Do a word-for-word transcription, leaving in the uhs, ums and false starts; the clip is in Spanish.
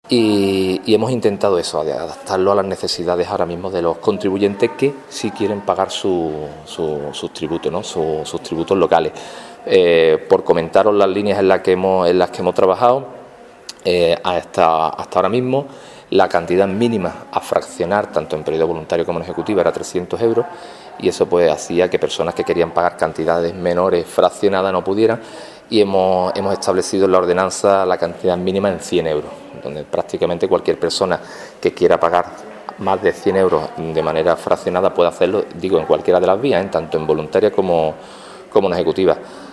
Y, y hemos intentado eso, adaptarlo a las necesidades ahora mismo de los contribuyentes que sí quieren pagar su, su, sus tributos, ¿no? Su, sus tributos locales. Eh, por comentaros las líneas en las que hemos, en las que hemos trabajado, eh, hasta, hasta ahora mismo la cantidad mínima a fraccionar, tanto en periodo voluntario como en ejecutivo, era trescientos euros, y eso pues hacía que personas que querían pagar cantidades menores fraccionadas no pudieran, y hemos, hemos establecido en la ordenanza la cantidad mínima en cien euros, donde prácticamente cualquier persona que quiera pagar más de cien euros de manera fraccionada puede hacerlo, digo, en cualquiera de las vías, ¿eh? Tanto en voluntaria como, como en ejecutiva.